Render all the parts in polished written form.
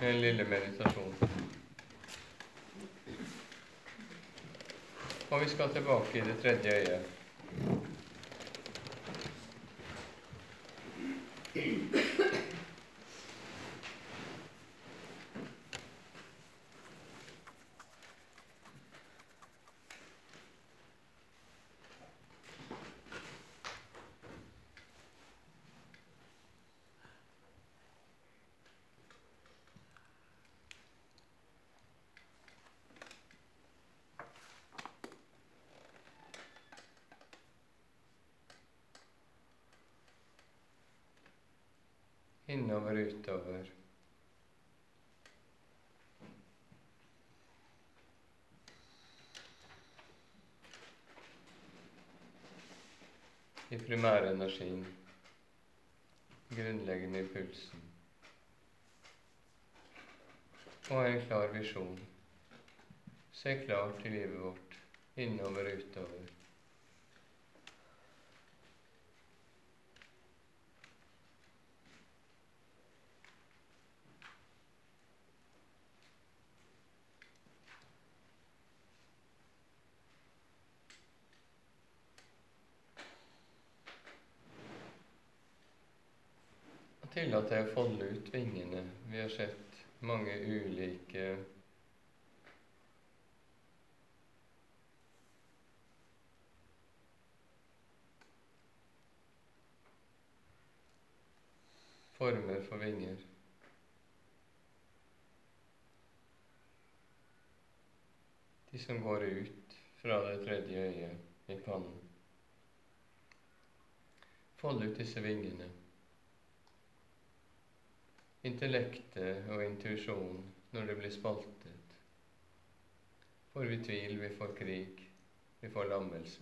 en lille meditasjon. Og vi skal tilbake i det tredje øyet. Innover, utover. I primærenergien, grunnleggende i pulsen. Og en klar visjon. Se klart i livet vårt, innover, utover. Tillat deg å folde ut vingene. Vi har sett mange ulike former for vinger. De som går ut fra det tredje øyet i pannen. Fold ut disse vingene. Intellektet og intuisjonen når det blir spaltet. Får vi tvil, vi får krig, vi får lammelse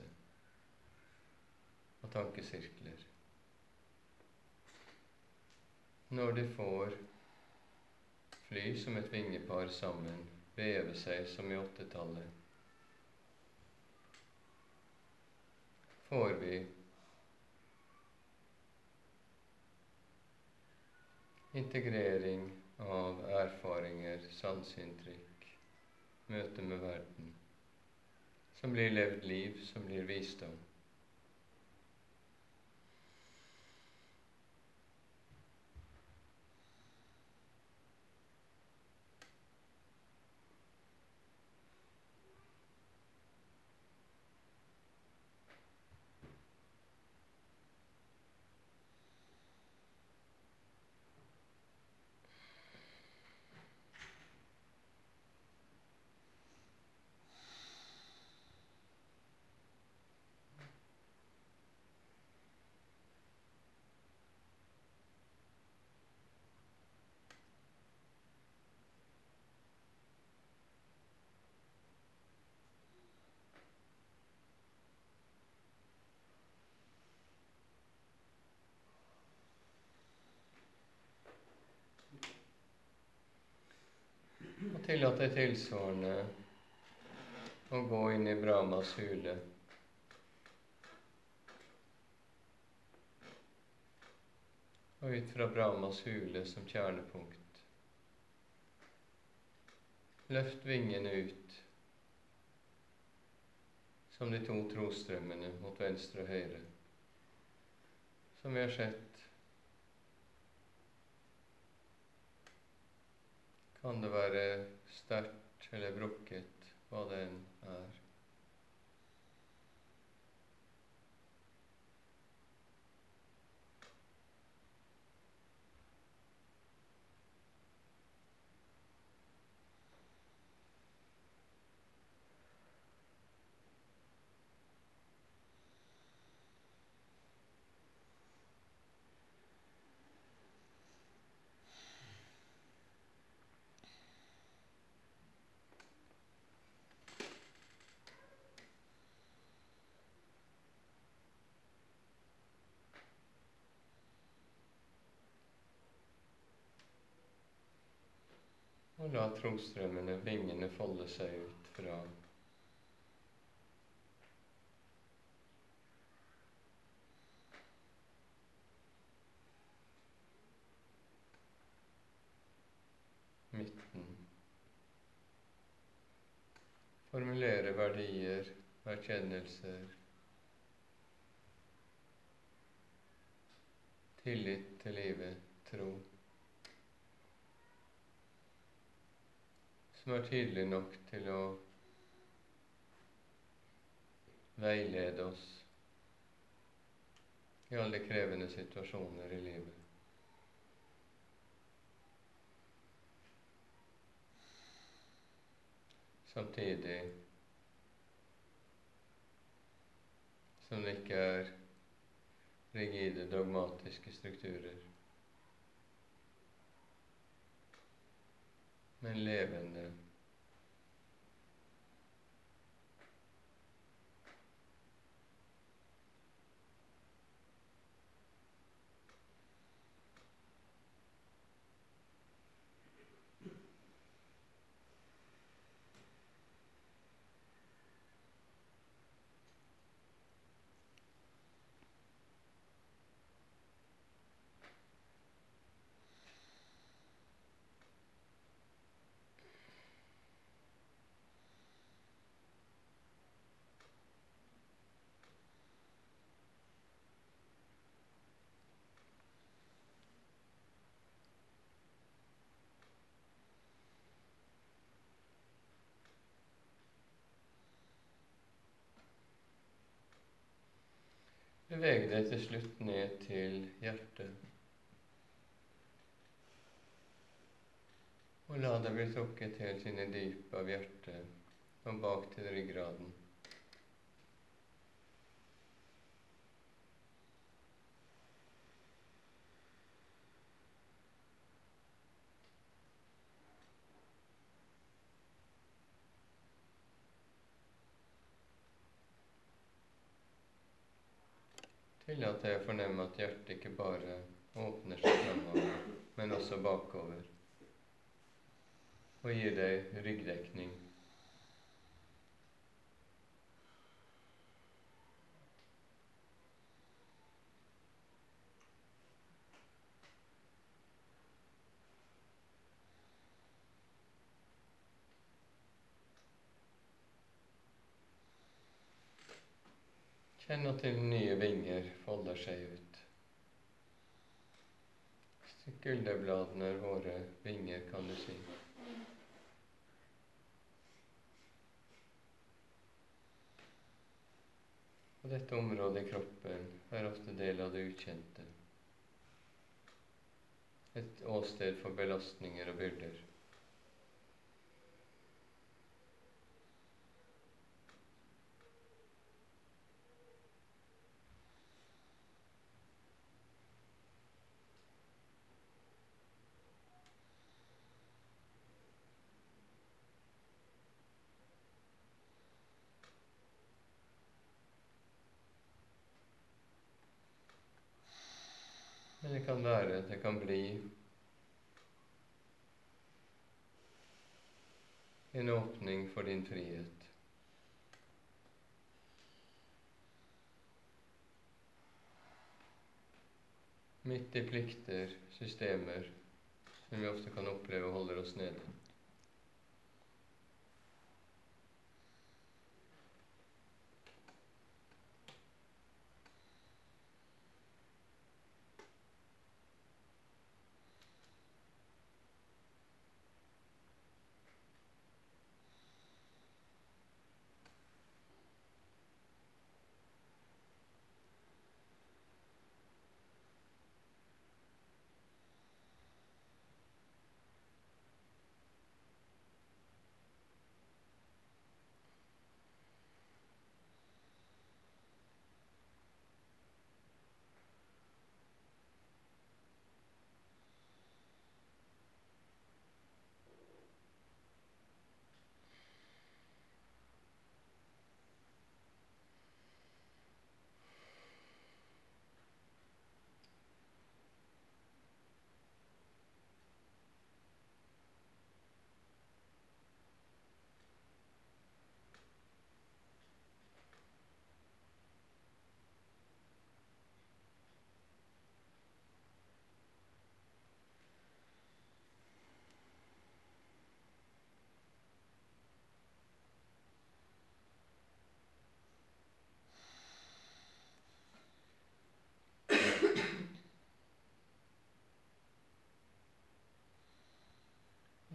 og tankesirkler. Når de får fly som et vingepar sammen, veve seg som i åttetallet, får vi integrering av erfaringer, sanseinntrykk, møte med verden, som blir levd liv, som blir visdom. Og tillat deg tilsvarende å gå inn i Brahmas hule. Og ut fra Brahmas hule som kjernepunkt. Løft vingene ut som de to trosstrømmene mot venstre og høyre, som vi har sett. Kan det være sterkt eller brukket, hva det enn er. Og la trosstrømmene, vingene, folde seg ut fra nytten. Formulere verdier, erkjennelser, tillit til livet, tro, som er tydelig nok til å veilede oss i alle krevende situasjoner i livet. Samtidig som det ikke er rigide, dogmatiske strukturer, men levende. Beveg deg til slutt ned til hjertet, og la deg bli trukket helt inn i dypet av hjertet og bak til ryggraden. Tillat deg å fornemme at hjertet ikke bare åpner seg fremover, men også bakover, og gir deg ryggdekning. Kjenn at dine nye vinger folder seg ut. Skulderbladene er våre vinger, kan du si. Og dette området i kroppen er ofte del av det ukjente. Et åsted for belastninger og byrder. Men det kan bli en åpning for din frihet. Midt i plikter, systemer, som vi ofte kan oppleve holder oss nede.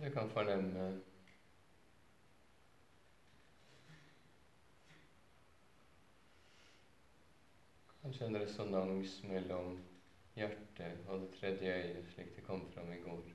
Du kan fornemme kanskje en resonans mellom hjertet og det tredje øyet, slik det kom fram i går.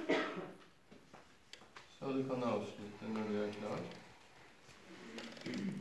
Så du kan avslutte når du er klar.